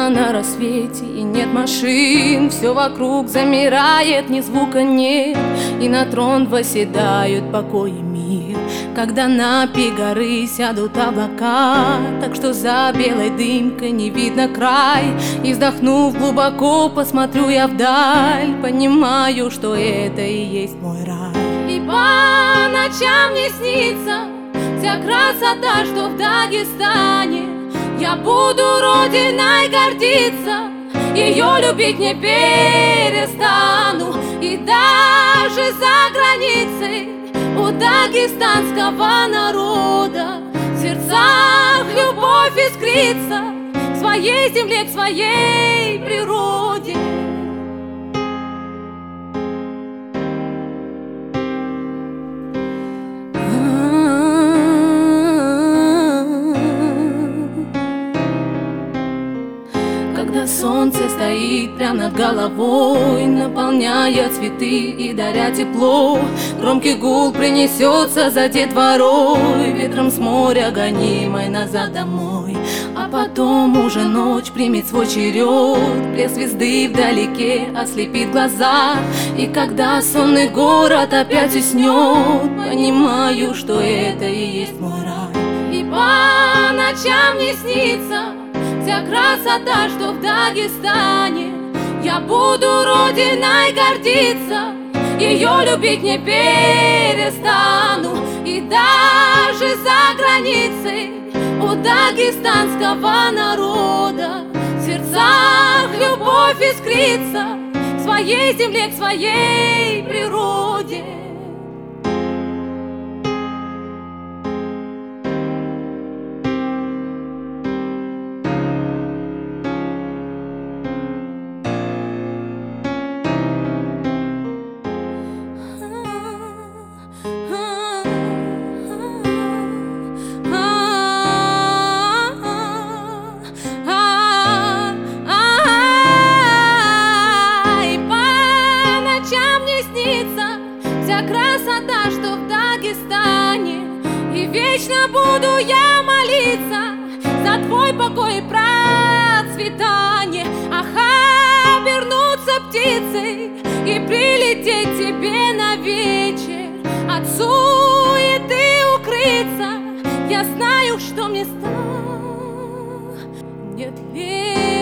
на рассвете, и нет машин. Все вокруг замирает, ни звука нет, и на трон восседают покой и мир. Когда на пик горы сядут облака, так что за белой дымкой не видно край. И вздохнув глубоко, посмотрю я вдаль, понимаю, что это и есть мой рай. И по ночам мне снится вся красота, что в Дагестане. Я буду родиной гордиться, ее любить не перестану. И даже за границей у дагестанского народа в сердцах любовь искрится к своей земле, к своей природе. Когда солнце стоит прямо над головой, наполняя цветы и даря тепло, громкий гул принесется за детворой, ветром с моря гонимой назад домой. А потом уже ночь примет свой черед, блеск звезды вдалеке ослепит глаза. И когда сонный город опять уснет, понимаю, что это и есть мой рай. И по ночам мне снится вся красота, что в Дагестане. Я буду родиной гордиться, ее любить не перестану. И даже за границей у дагестанского народа в сердцах любовь искрится к своей земле, к своей природе. Вся красота, что в Дагестане. И вечно буду я молиться за твой покой и процветание. Ах, обернуться птицей и прилететь тебе на вечер, от суеты укрыться. Я знаю, что мне станет легче.